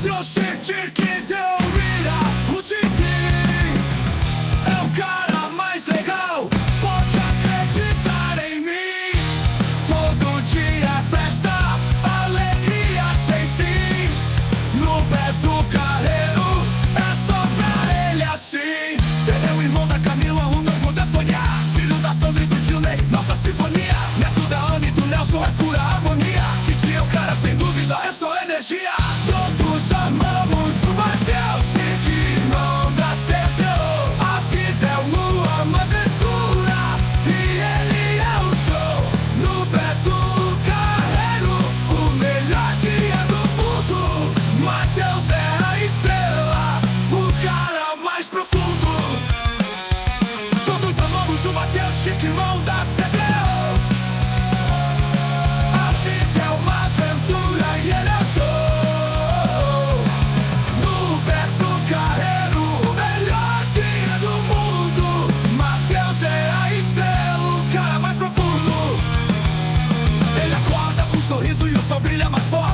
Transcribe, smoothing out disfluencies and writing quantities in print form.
Se eu sentir que deu ira, o Tintin é o cara mais legal. Pode acreditar em mim. Todo dia é festa, alegria sem fim. No Beto Carreiro é só pra ele assim. Ele é o irmão da Camila, o noivo da Sônia, filho da Sandra e do Dilney, nossa sinfonia. Neto da Ana e do Nelson, é pura harmonia. Tintin é o cara sem dúvida, é só energia. Todos amamos o Matheus, que manda CTO. A vida é uma aventura e ele é o show. No Beto Carreiro, o melhor dia do mundo. Matheus é a estrela, o cara mais profundo. Todos amamos o Matheus, que manda CTO. A vida é uma aventura e ele é o show. No Beto Carreiro, o melhor dia do mundo. Matheus é a estrela, o cara mais profundo. Ele acorda com um sorriso e o sol brilha mais forte.